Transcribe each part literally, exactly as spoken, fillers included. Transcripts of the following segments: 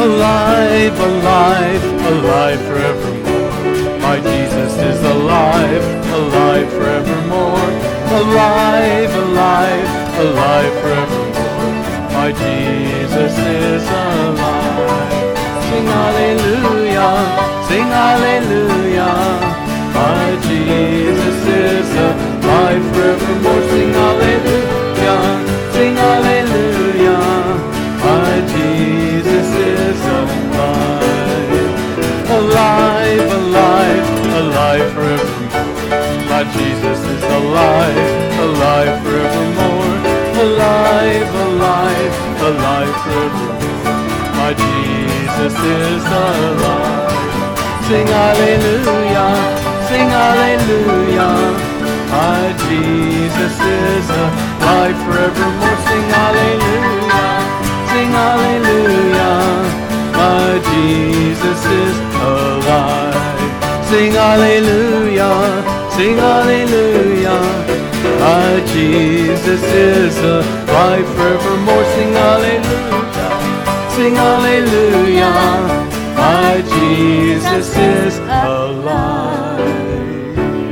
alive, alive, alive forevermore. My Jesus is alive, alive forevermore. Alive, alive, alive forevermore. My Jesus is alive. Sing hallelujah, sing hallelujah. My Jesus is alive forevermore. Sing hallelujah, sing hallelujah. My Jesus is alive. Alive, alive, alive forevermore. My Jesus is alive, alive forevermore. Alive, alive, alive forevermore. My Jesus is alive. Sing hallelujah, sing hallelujah. My Jesus is alive forevermore. Sing hallelujah, sing hallelujah. My Jesus is alive. Sing hallelujah, sing hallelujah. My Jesus is alive forevermore. Sing hallelujah, sing hallelujah. My Jesus is alive.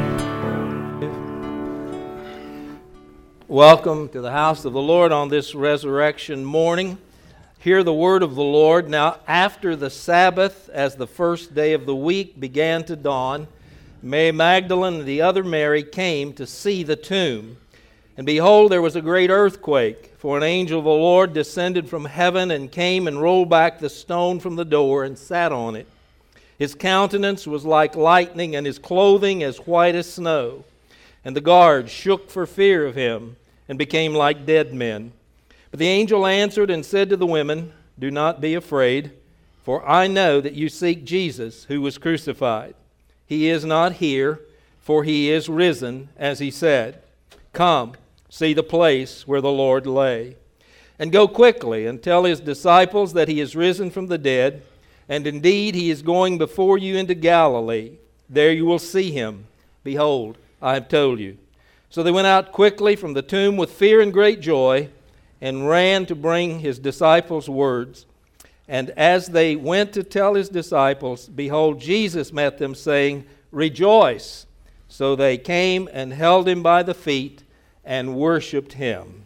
Welcome to the house of the Lord on this resurrection morning. Hear the word of the Lord. Now, after the Sabbath, as the first day of the week began to dawn, Mary Magdalene and the other Mary came to see the tomb. And behold, there was a great earthquake, for an angel of the Lord descended from heaven and came and rolled back the stone from the door and sat on it. His countenance was like lightning, and his clothing as white as snow. And the guards shook for fear of him and became like dead men. But the angel answered and said to the women, "Do not be afraid, for I know that you seek Jesus who was crucified. He is not here, for he is risen, as he said. Come, see the place where the Lord lay. And go quickly and tell his disciples that he is risen from the dead, and indeed he is going before you into Galilee. There you will see him. Behold, I have told you." So they went out quickly from the tomb with fear and great joy, and ran to bring his disciples words. And as they went to tell his disciples, behold, Jesus met them, saying, "Rejoice." So they came and held him by the feet and worshipped him.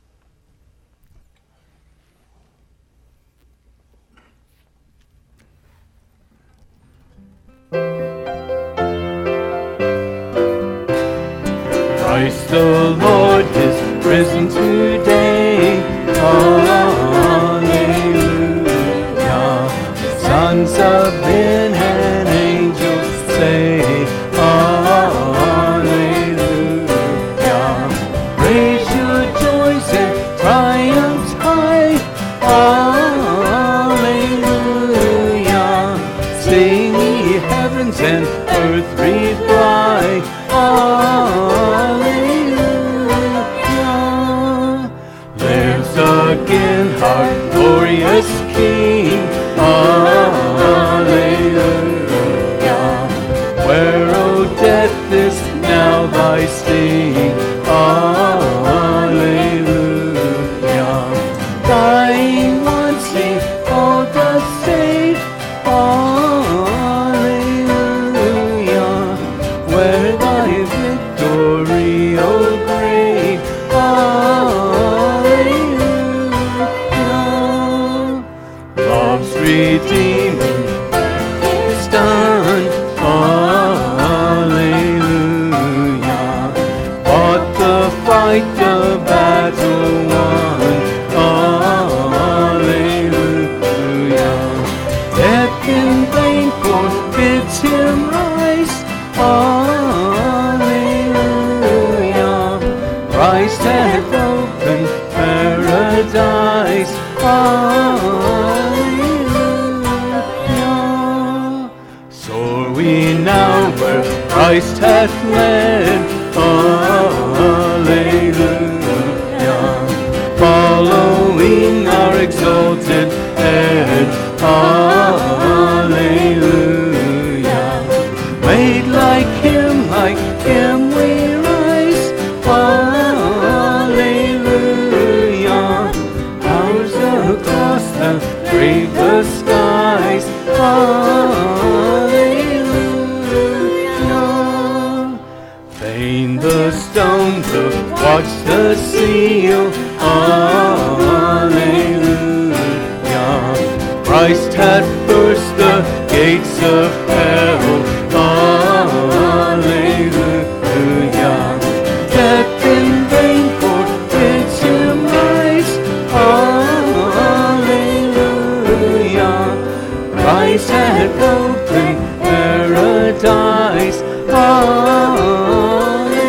Christ the Lord is risen today. Hallelujah. Sons of men and angels say, hallelujah. Praise your joys and triumphs high. Hallelujah. Sing ye heavens and earth reply. Hallelujah. Lives again our glorious King. Hallelujah. Where, O death, is now thy sting? Hallelujah. Dying once he all does save. Hallelujah. Where thy victory, O grave. Hallelujah. Love's redeeming is done. Hallelujah. Fought the fight, the battle won. Hallelujah. Death in vain forbids him rise. Hallelujah. Christ hath opened paradise. Hallelujah. Soar we now where Christ hath led. Hallelujah. Following our exalted head. Hallelujah. Made like him, like him we rise. Hallelujah. Ours the cross, the grave save the skies. Hallelujah. Vain the stone to watch the seal. Hallelujah. Christ hath burst the gates of hell. Hallelujah. Death in vain for its demise. Hallelujah. Christ hath opened paradise. Hallelujah.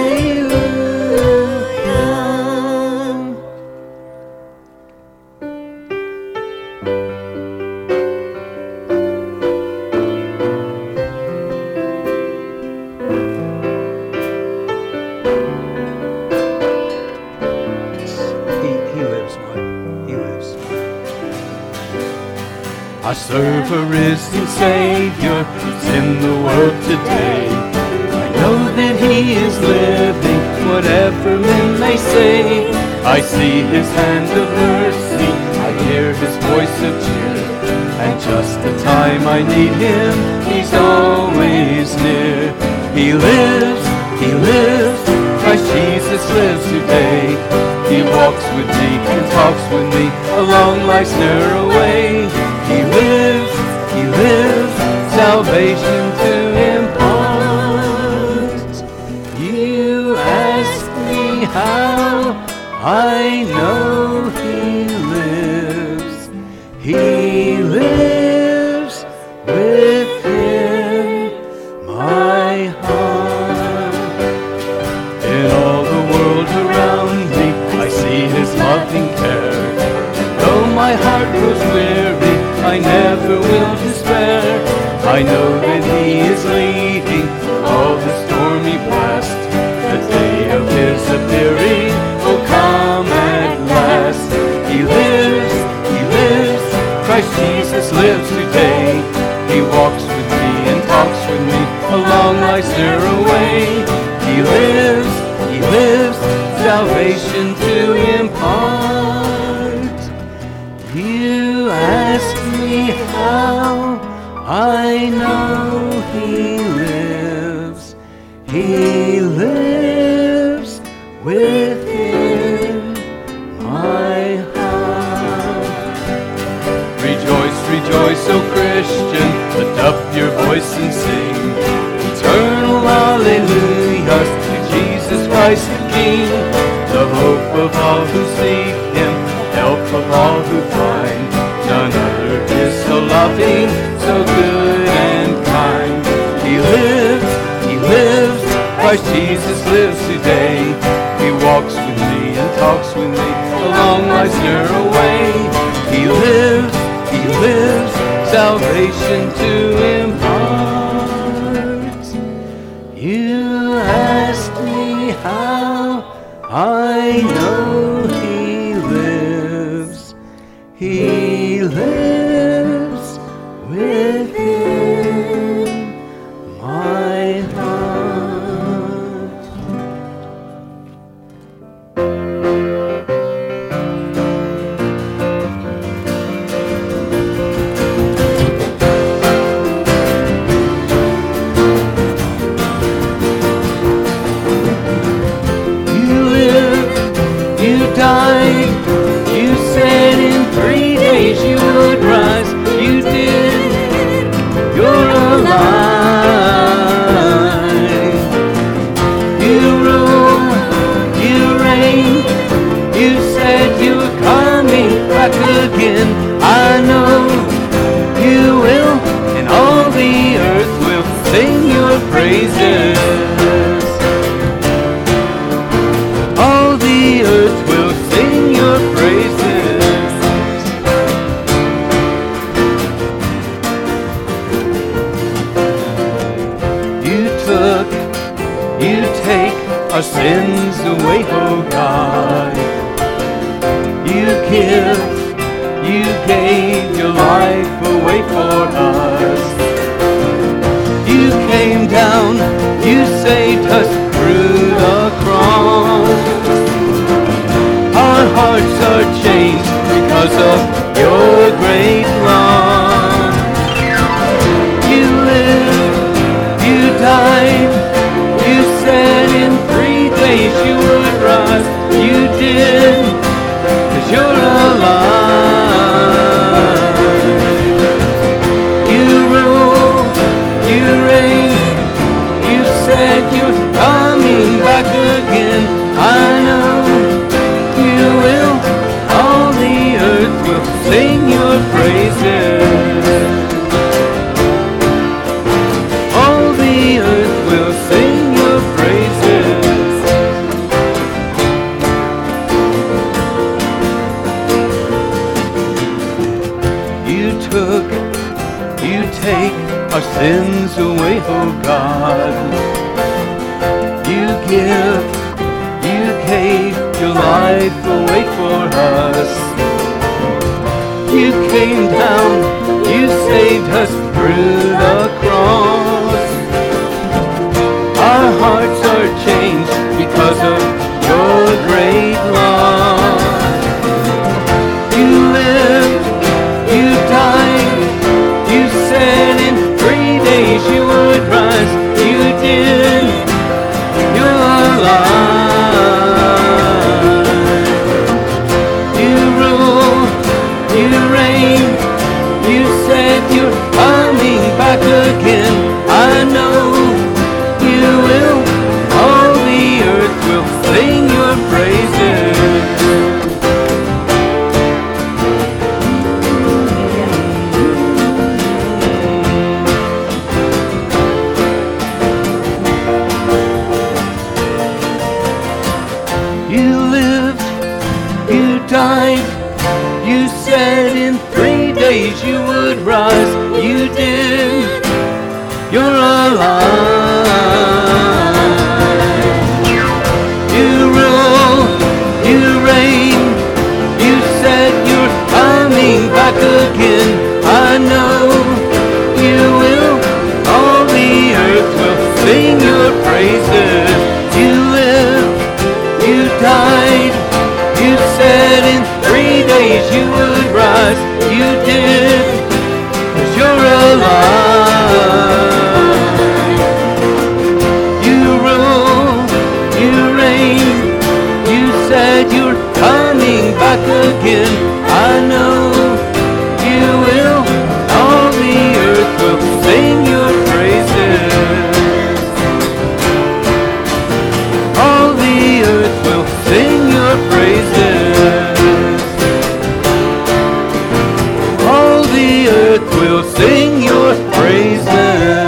I serve a risen Savior who's in the world today. I know that He is living, whatever men may say. I see His hand of mercy, I hear His voice of cheer, and just the time I need Him, He's always near. He lives, He lives, Christ Jesus lives today. He walks with me and talks with me along life's narrow way. He lives, He lives, salvation to impart. You ask me how I know He lives. He lives within my heart. In all the world around me, I see His loving care. Though my heart grows weary, I never will despair. I know that He is leading all the stormy blast. The day of His appearing will come at last. He lives, He lives, Christ Jesus lives today. He walks with me and talks with me along life's narrow way. He lives, He lives, salvation to impart. You ask me how I know He lives. He lives within my heart. Rejoice, rejoice, O Christian, lift up your voice and sing eternal hallelujahs to Jesus Christ the King, the hope of all who seek Him, help of all who find. None other is so loving, so good and kind. He lives, He lives, Christ Jesus lives today. He walks with me and talks with me along life's narrow way. He lives, He lives, salvation to impart. You ask me how I know He lives. He lives within my heart. You lived, you died, you said in three days you would rise. You did, you're alive. You rule, you reign, you said you were coming back again. I know you will, and all the earth will sing your praises. All the earth will sing your praises. You took, you take our sins away, oh God. You give, you gave your life away for us. You came down, you saved us through the cross. Our hearts are changed because of your great love. took, you take our sins away, oh God. You give, you gave your life away for us. You came down, you saved us through the cross. Our hearts are changed because of your great love. You lived, you died, you said in three days you would rise. You did, you're alive. You rule, you reign, you said you're coming back again. I know you will, all the earth will sing your praises. You lived, you died, you said in three days you would rise. You did, you're alive. You rule, you reign, you said you're coming back again. I know you will, all the earth will sing your praises. You lived, you died, you said in three days you would rise. You did, 'cause you're alive. You rule, you reign, you said you're coming back again. I know you will, all the earth will sing your praises. All the earth will sing your praises. All the earth will sing your praises.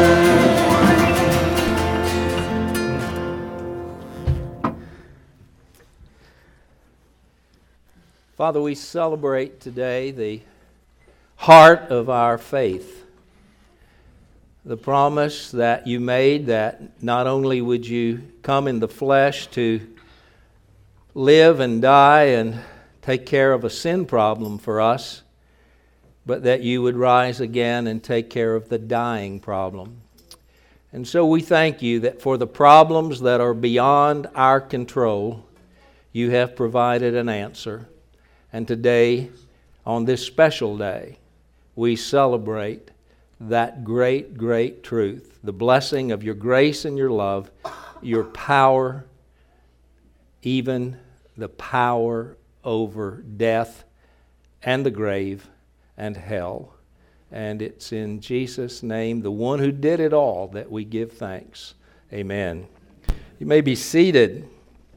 Father, we celebrate today the heart of our faith. The promise that you made that not only would you come in the flesh to live and die and take care of a sin problem for us, but that you would rise again and take care of the dying problem. And so we thank you that for the problems that are beyond our control, you have provided an answer. And today, on this special day, we celebrate that great, great truth, the blessing of your grace and your love, your power, even the power over death and the grave and hell. And it's in Jesus' name, the one who did it all, that we give thanks. Amen. You may be seated.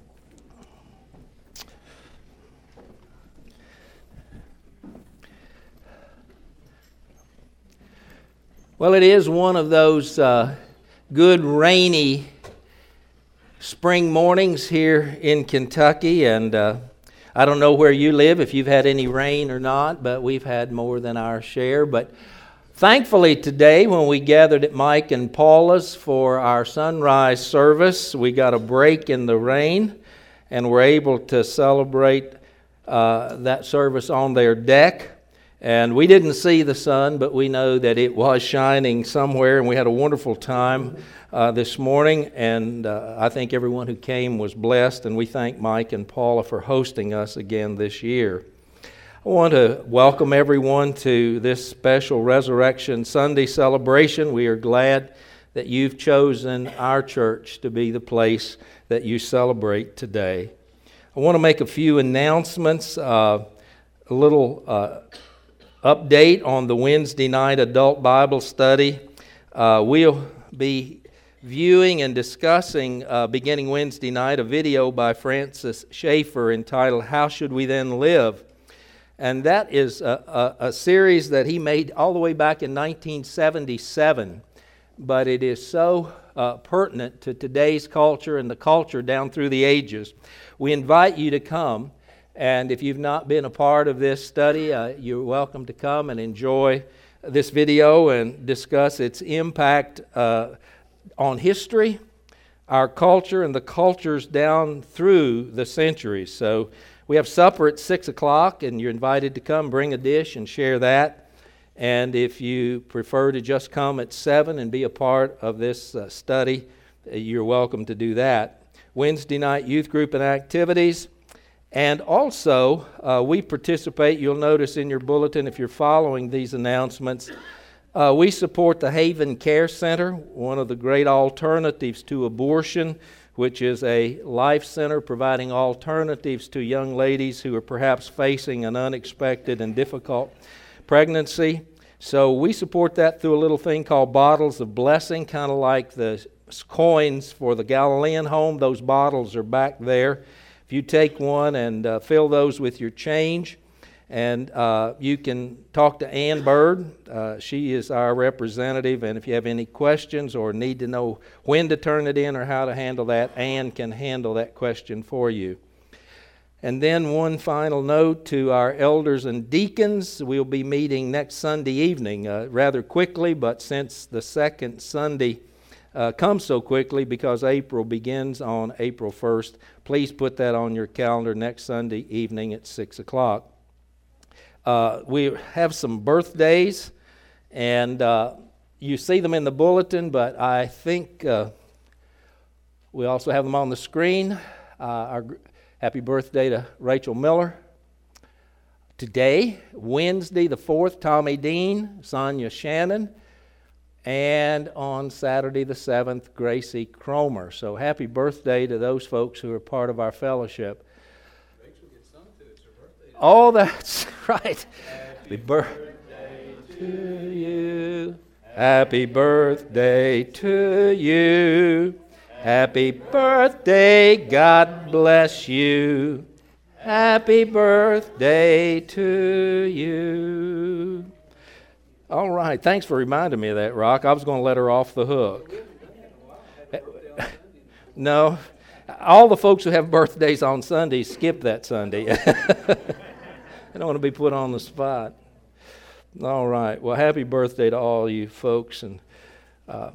Well, it is one of those uh, good rainy spring mornings here in Kentucky, and uh, I don't know where you live, if you've had any rain or not, but we've had more than our share. But thankfully today, when we gathered at Mike and Paula's for our sunrise service, we got a break in the rain, and we're able to celebrate uh, that service on their deck. And we didn't see the sun, but we know that it was shining somewhere, and we had a wonderful time uh, this morning, and uh, I think everyone who came was blessed, and we thank Mike and Paula for hosting us again this year. I want to welcome everyone to this special Resurrection Sunday celebration. We are glad that you've chosen our church to be the place that you celebrate today. I want to make a few announcements, uh, a little uh, update on the Wednesday night adult Bible study. Uh, we'll be viewing and discussing, uh, beginning Wednesday night, a video by Francis Schaeffer entitled, How Should We Then Live? And that is a, a, a series that he made all the way back in nineteen seventy-seven. But it is so uh, pertinent to today's culture and the culture down through the ages. We invite you to come And if you've not been a part of this study, uh, you're welcome to come and enjoy this video and discuss its impact uh, on history, our culture, and the cultures down through the centuries. So we have supper at six o'clock, and you're invited to come, bring a dish, and share that. And if you prefer to just come at seven and be a part of this uh, study, uh, you're welcome to do that. Wednesday night youth group and activities. And also, uh, we participate, you'll notice in your bulletin if you're following these announcements, uh, we support the Haven Care Center, one of the great alternatives to abortion, which is a life center providing alternatives to young ladies who are perhaps facing an unexpected and difficult pregnancy. So we support that through a little thing called Bottles of Blessing, kind of like the coins for the Galilean home. Those bottles are back there. If you take one and uh, fill those with your change, and uh, you can talk to Ann Bird. Uh, she is our representative, and if you have any questions or need to know when to turn it in or how to handle that, Ann can handle that question for you. And then one final note to our elders and deacons. We'll be meeting next Sunday evening uh, rather quickly, but since the second Sunday Uh, comes so quickly because April begins on April first. Please put that on your calendar next Sunday evening at six o'clock. Uh, we have some birthdays, and uh, you see them in the bulletin, but I think uh, we also have them on the screen. Uh, our happy birthday to Rachel Miller. Today, Wednesday the fourth, Tommy Dean, Sonia Shannon. And on Saturday the seventh, Gracie Cromer. So happy birthday to those folks who are part of our fellowship. Rachel gets some too. It's her birthday. Oh, that's right. Happy birthday to you. Happy birthday to you. Happy birthday, God bless you. Happy birthday to you. All right, thanks for reminding me of that, Rock. I was going to let her off the hook. No, all the folks who have birthdays on Sunday skip that Sunday. I don't want to be put on the spot. All right, well, happy birthday to all you folks. And uh,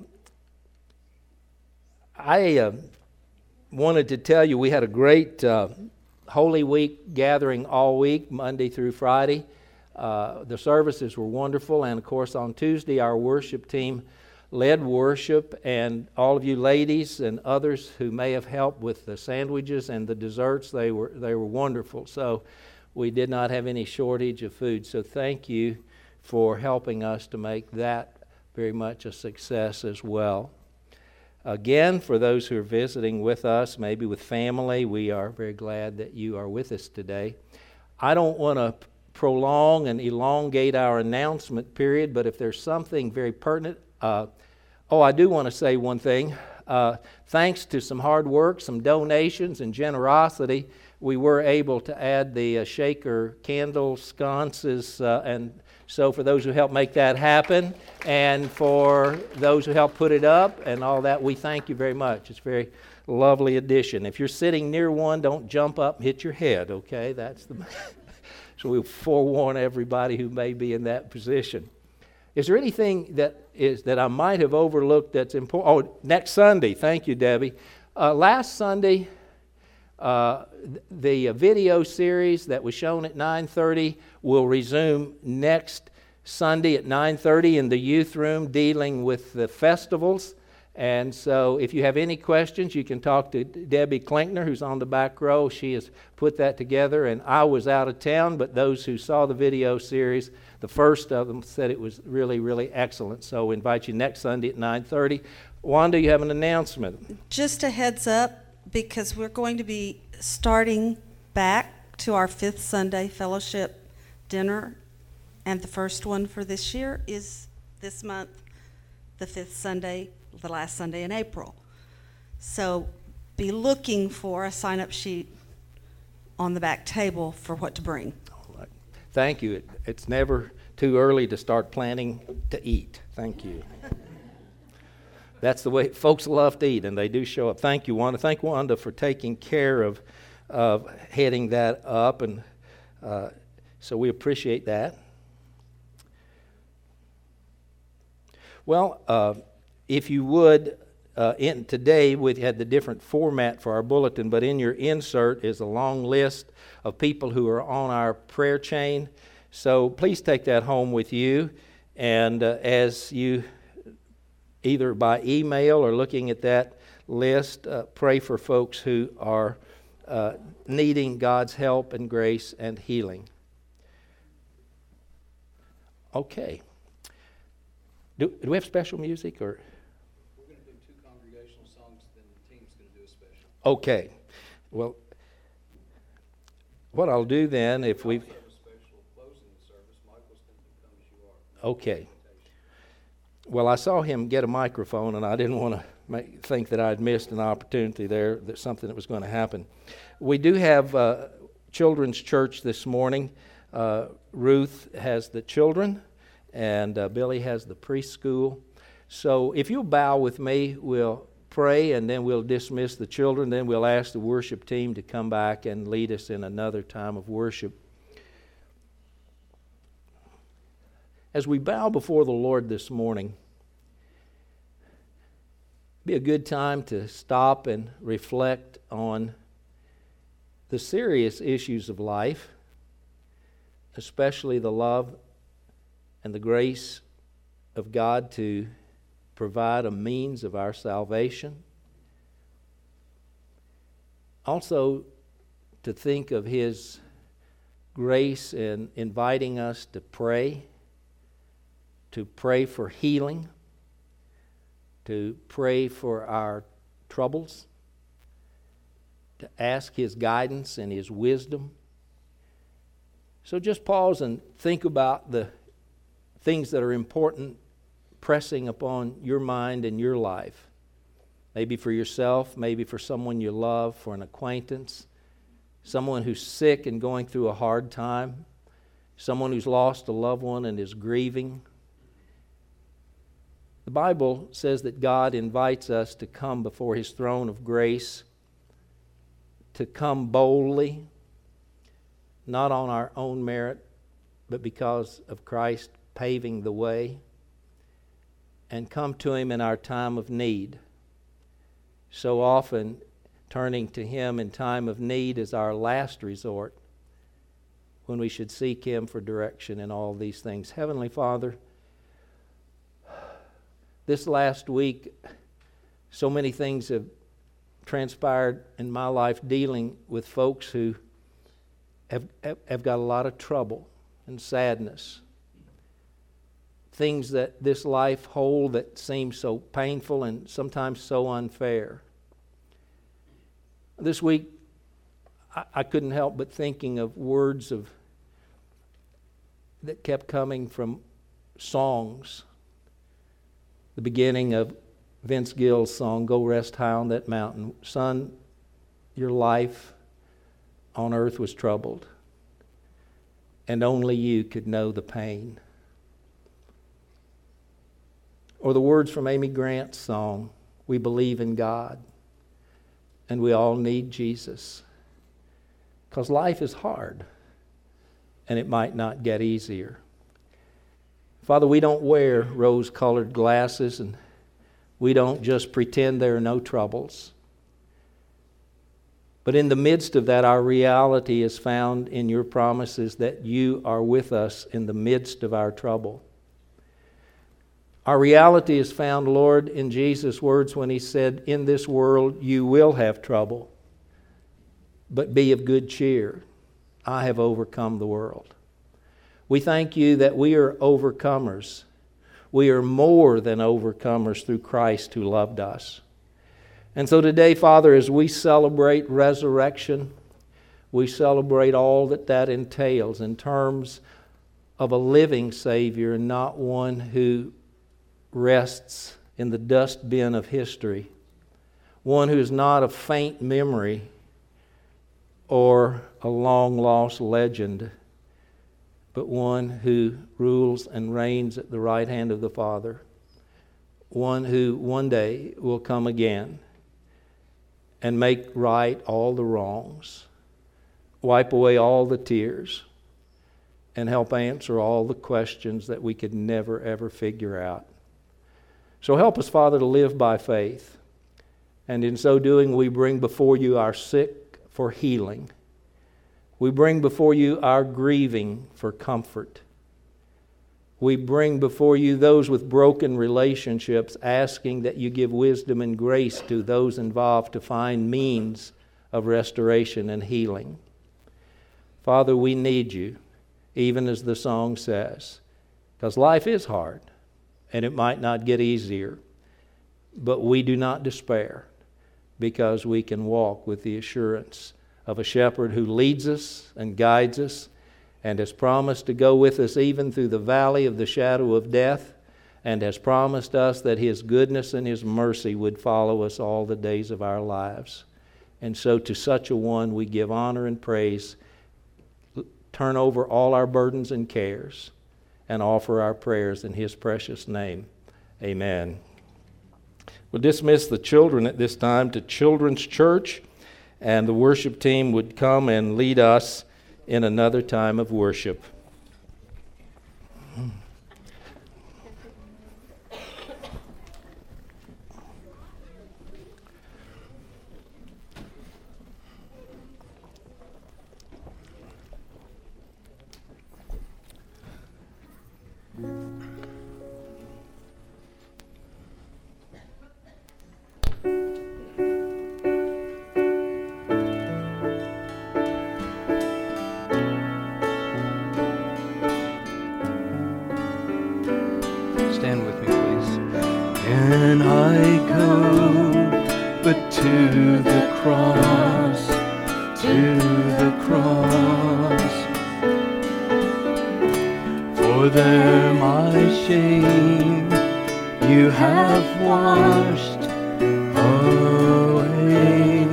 I uh, wanted to tell you we had a great uh, Holy Week gathering all week, Monday through Friday. Uh, the services were wonderful, and of course on Tuesday our worship team led worship, and all of you ladies and others who may have helped with the sandwiches and the desserts, they were they were wonderful. So we did not have any shortage of food. So thank you for helping us to make that very much a success as well. Again, for those who are visiting with us, maybe with family, we are very glad that you are with us today. I don't want to prolong and elongate our announcement period, but if there's something very pertinent, uh, oh, I do want to say one thing. Uh, thanks to some hard work, some donations, and generosity, we were able to add the uh, shaker candle sconces, uh, and so for those who helped make that happen, and for those who helped put it up and all that, we thank you very much. It's a very lovely addition. If you're sitting near one, don't jump up and hit your head, okay? That's the... So we'll forewarn everybody who may be in that position. Is there anything that is that I might have overlooked that's important? Oh, next Sunday. Thank you, Debbie. Uh, last Sunday, uh, the video series that was shown at nine thirty will resume next Sunday at nine thirty in the youth room, dealing with the festivals. And so if you have any questions, you can talk to Debbie Klinkner, who's on the back row. She has put that together, and I was out of town, but those who saw the video series, the first of them, said it was really, really excellent. So we invite you next Sunday at nine thirty. Wanda, you have an announcement. Just a heads up, because we're going to be starting back to our fifth Sunday fellowship dinner, and the first one for this year is this month, the fifth Sunday, the last Sunday in April. So be looking for a sign-up sheet on the back table for what to bring. All right. Thank you. It, it's never too early to start planning to eat. Thank you. That's the way folks love to eat, and they do show up. Thank you, Wanda. Thank Wanda for taking care of of heading that up, and uh, so we appreciate that. Well, uh, if you would, uh, in, today we had the different format for our bulletin, but in your insert is a long list of people who are on our prayer chain. So please take that home with you, and uh, as you either by email or looking at that list, uh, pray for folks who are uh, needing God's help and grace and healing. Okay. Do, do we have special music, or? We're going to do two congregational songs, then the team's going to do a special. Okay. Well, what I'll do then, if we. Also have a special closing service. Michael's going to come as you are. Okay. Well, I saw him get a microphone, and I didn't want to make, think that I'd missed an opportunity there, that something that was going to happen. We do have uh, children's church this morning. Uh, Ruth has the children, and uh, Billy has the preschool. So if you'll bow with me, we'll pray, and then we'll dismiss the children. Then we'll ask the worship team to come back and lead us in another time of worship. As we bow before the Lord this morning, it'd be a good time to stop and reflect on the serious issues of life, especially the love and the grace of God to provide a means of our salvation. Also, to think of His grace in inviting us to pray, to pray for healing, to pray for our troubles, to ask His guidance and His wisdom. So just pause and think about the things that are important pressing upon your mind and your life. Maybe for yourself, maybe for someone you love, for an acquaintance, someone who's sick and going through a hard time, someone who's lost a loved one and is grieving. The Bible says that God invites us to come before His throne of grace, to come boldly, not on our own merit, but because of Christ paving the way, and come to Him in our time of need. So often, turning to Him in time of need is our last resort, when we should seek Him for direction in all these things. Heavenly Father, this last week, so many things have transpired in my life dealing with folks who have, have, have got a lot of trouble and sadness. Things that this life holds that seem so painful and sometimes so unfair. This week, I, I couldn't help but thinking of words of that kept coming from songs. The beginning of Vince Gill's song, "Go Rest High on That Mountain." Son, your life on earth was troubled, and only you could know the pain. Or the words from Amy Grant's song, "We believe in God, and we all need Jesus." Because life is hard, and it might not get easier. Father, we don't wear rose-colored glasses, and we don't just pretend there are no troubles. But in the midst of that, our reality is found in your promises that you are with us in the midst of our trouble. Our reality is found, Lord, in Jesus' words when He said, "In this world you will have trouble, but be of good cheer. I have overcome the world." We thank you that we are overcomers. We are more than overcomers through Christ who loved us. And so today, Father, as we celebrate resurrection, we celebrate all that that entails in terms of a living Savior and not one who rests in the dustbin of history, one who is not a faint memory or a long-lost legend, but one who rules and reigns at the right hand of the Father, one who one day will come again and make right all the wrongs wipe away all the tears, and help answer all the questions that we could never, ever figure out. So help us, Father, to live by faith. And in so doing, we bring before you our sick for healing. We bring before you our grieving for comfort. We bring before you those with broken relationships, asking that you give wisdom and grace to those involved to find means of restoration and healing. Father, we need you, even as the song says, because life is hard, and it might not get easier, but we do not despair, because we can walk with the assurance of a shepherd who leads us and guides us and has promised to go with us even through the valley of the shadow of death, and has promised us that his goodness and his mercy would follow us all the days of our lives. And so to such a one we give honor and praise, turn over all our burdens and cares, and offer our prayers in his precious name. Amen. We'll dismiss the children at this time to Children's Church, and the worship team would come and lead us in another time of worship. Stand with me, please. Can I go but to the cross, to the cross? For there my shame you have washed away.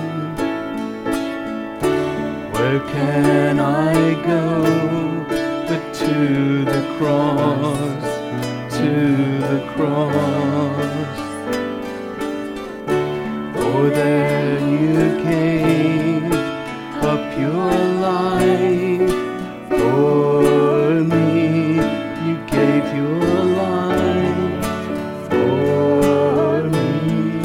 Where can I go but to the cross, to the cross? For there you gave up your life for me. You gave your life for me.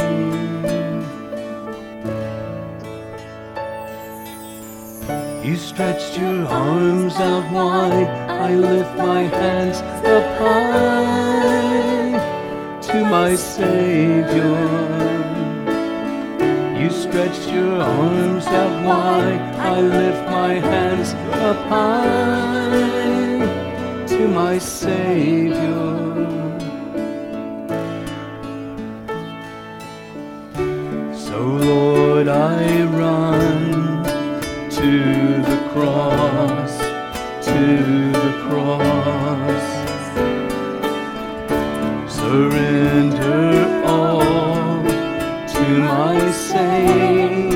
You stretched your arms out wide. I lift my hands up high to my Savior. You stretched your arms out wide. I lift my hands up high to my Savior. So Lord, I run to the cross, to the cross. Surrender all to my Savior,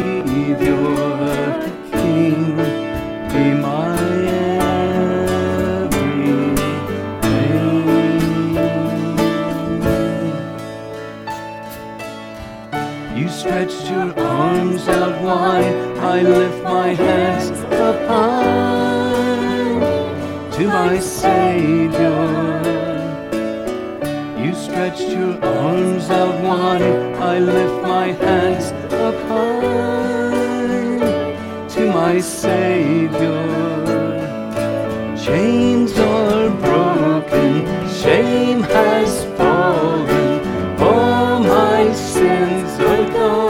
King, be my everything. You stretched your arms out wide. I lift my hands up high to my Savior. You stretched your arms out wide. I lift my hands up high to my Savior. Chains are broken, shame has fallen, all my sins are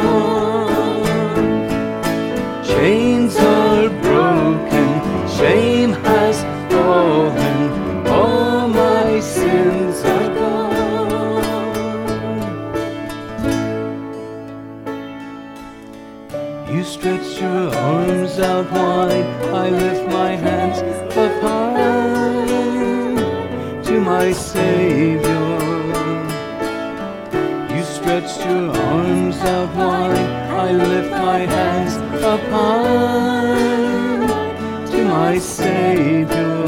gone. Chains are broken, shame has fallen, all my sins are gone. You stretch your arms out wide. I lift my hands up high to my Savior. You stretched your arms out wide. I lift my hands up high to my Savior.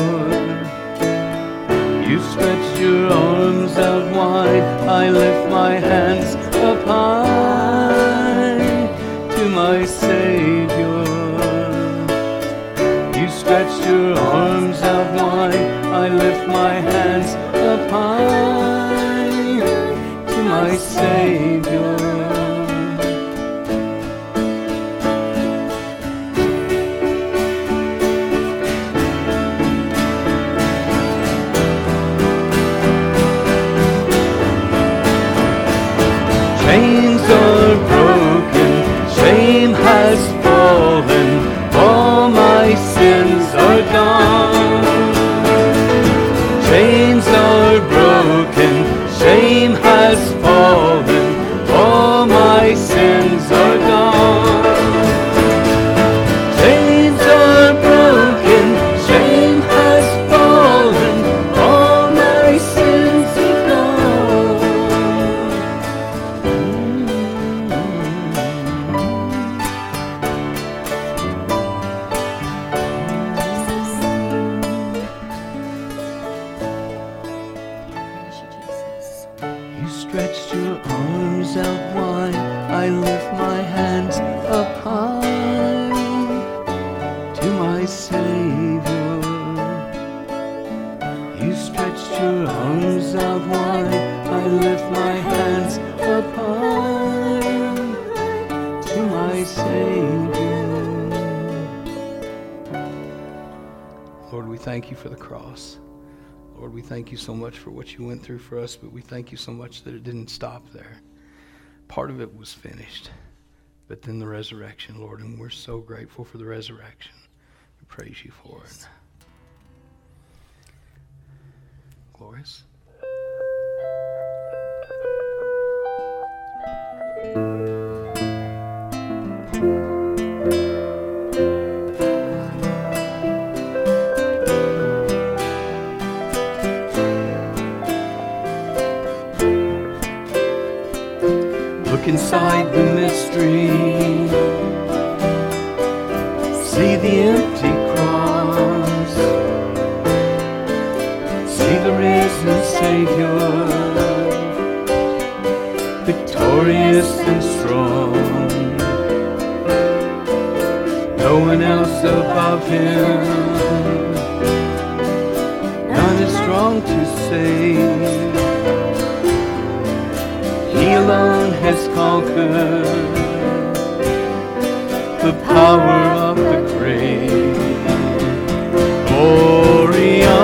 You stretched your arms out wide. I lift my hands up high to my Savior. of wine, I lift my hands up high to my Savior. Chains are broken, shame has fallen, all my sins are gone. Chains are broken, shame has fallen, all my sins are gone. Chains are broken, shame has fallen, all my sins are gone. You stretched your arms out wide, I lift my hands up high to my Savior. You stretched your arms out wide, I lift my hands up high to my Savior. Lord, we thank you for the cross. Lord, we thank you so much for what you went through for us, but we thank you so much that it didn't stop there. Part of it was finished, but then the resurrection, Lord, and we're so grateful for the resurrection. We praise you for it. Glorious. Look inside the mystery, see the empty cross, see the risen Savior, victorious and strong. No one else above him, none as strong to save. He alone has conquered the power of the grave. Gloria,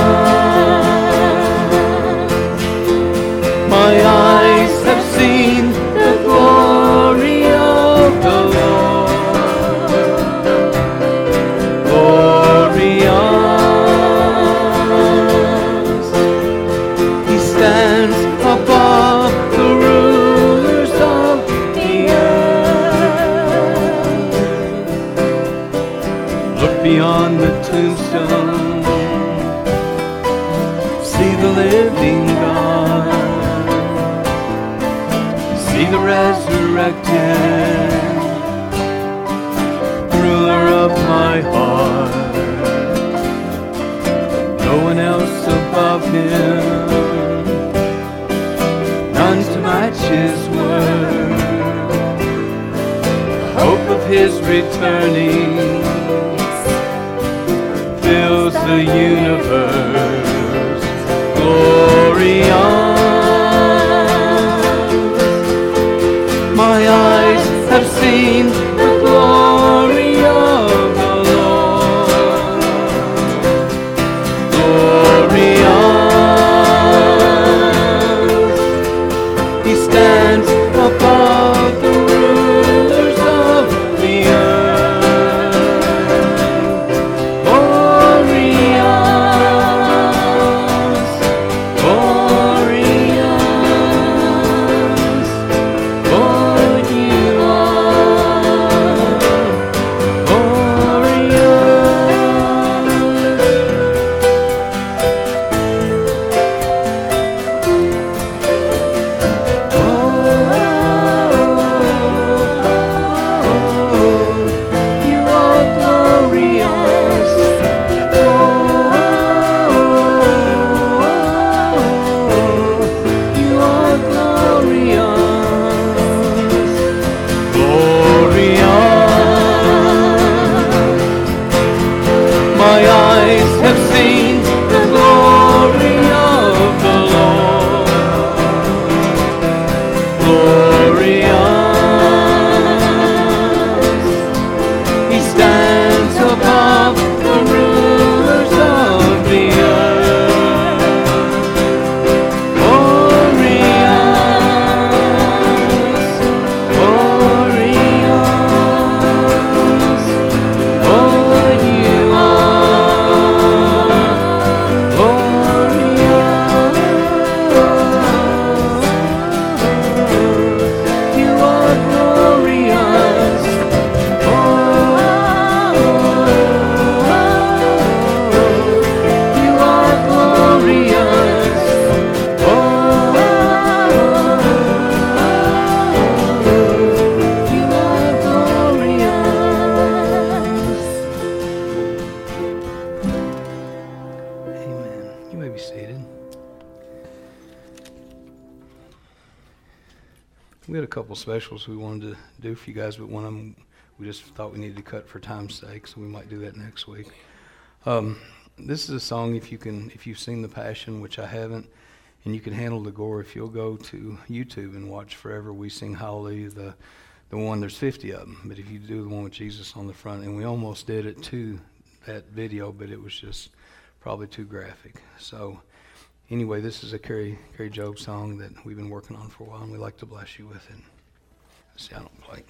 my eyes have seen the glory of the Lord. Gloria, he stands above the rulers of the earth. Look beyond the tombstone, see the living God, see the resurrected ruler of my heart. No one else above him, none to match his word. Hope of his returning fills the universe. Gloria, my eyes have seen the glory of the Lord. Gloria, he stands above the rulers of the earth. Gloria, We had a couple specials we wanted to do for you guys, but one of them we just thought we needed to cut for time's sake, so we might do that next week. Um, this is a song, if you can, if you've seen The Passion, which I haven't, and you can handle the gore, if you'll go to YouTube and watch Forever We Sing Hallelujah, the the one, there's fifty of them, but if you do the one with Jesus on the front, and we almost did it to that video, but it was just probably too graphic. So anyway, this is a Carrie, Carrie Job song that we've been working on for a while, and we'd like to bless you with it. See, I don't play.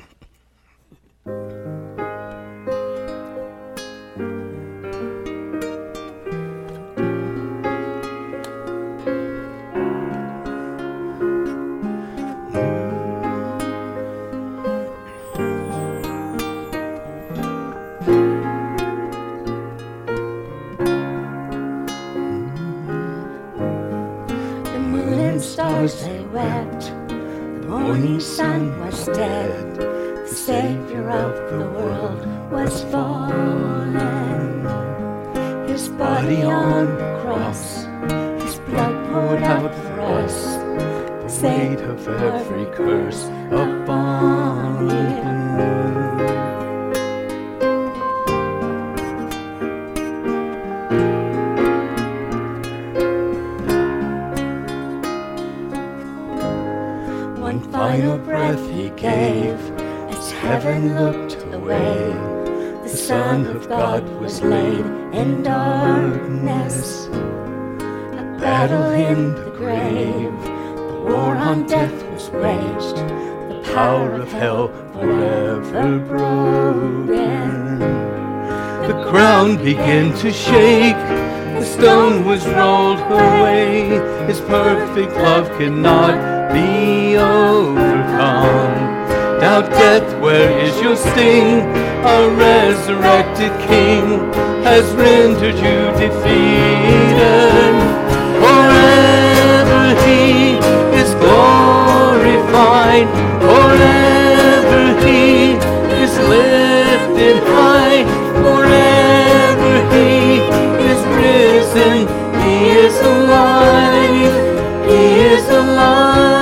Stars they wept, the morning sun was dead, the Savior of the world was fallen. His body on the cross, His blood poured out for us, the weight of every curse upon Him. Final breath He gave as heaven looked away. The Son of God was laid in darkness. A battle in the grave, the war on death was waged. The power of hell forever broken. The ground began to shake. The stone was rolled away. His perfect love cannot be overcome. Now death, where is your sting? A resurrected King has rendered you defeated. Forever He is glorified. Forever He is lifted high. Forever He is risen. He is alive. He is alive.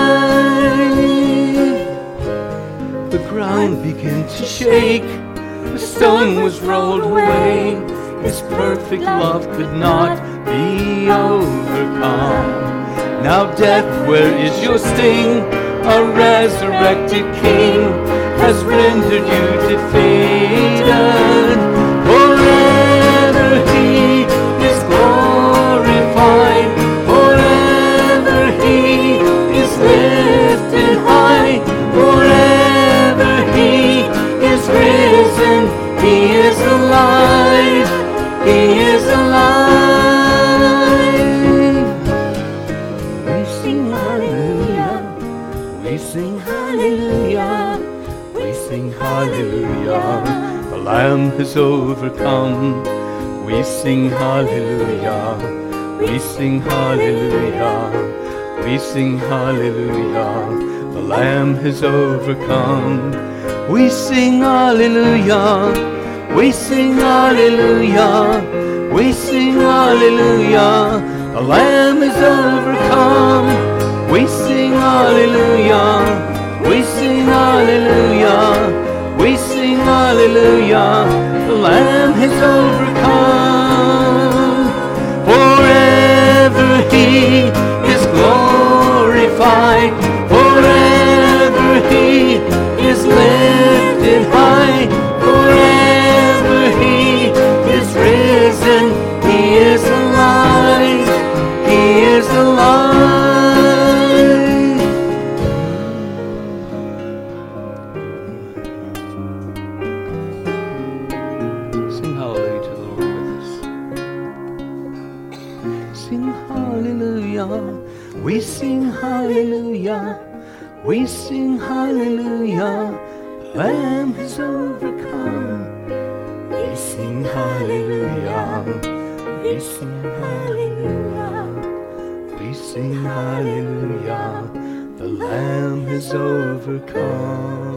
The ground began to shake. The stone was rolled away. His perfect love could not be overcome. Now death, where is your sting? A resurrected King has rendered you defeated. Forever He is glorified. Forever He is lifted high. Forever He is risen. He is alive. He is alive. We sing hallelujah. We sing hallelujah. We sing hallelujah. The Lamb has overcome. We sing hallelujah. We sing hallelujah. We sing hallelujah. The Lamb has overcome. We sing hallelujah. We sing hallelujah. We sing hallelujah. The Lamb is overcome. We sing hallelujah. We sing hallelujah. We sing hallelujah. The Lamb has overcome. Forever He is glorified. Forever He is lifted high. Forever He is risen. He is alive. He is alive. Sing hallelujah to the Lord with us. Sing hallelujah. We sing hallelujah. We sing hallelujah. The Lamb has overcome. We sing hallelujah. We sing hallelujah. We sing hallelujah. The Lamb has overcome.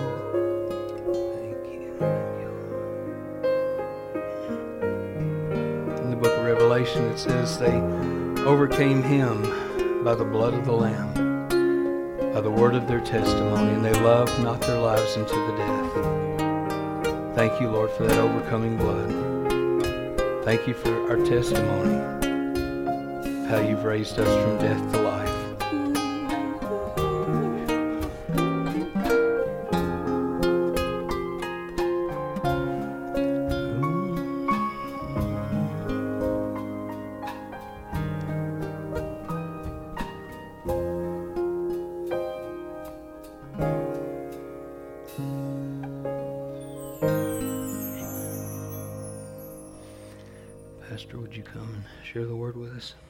Thank you. In the book of Revelation it says they overcame Him by the blood of the Lamb by the word of their testimony, and they loved not their lives unto the death. Thank you, Lord, for that overcoming blood. Thank you for our testimony, how you've raised us from death to life. Pastor, would you come and share the word with us?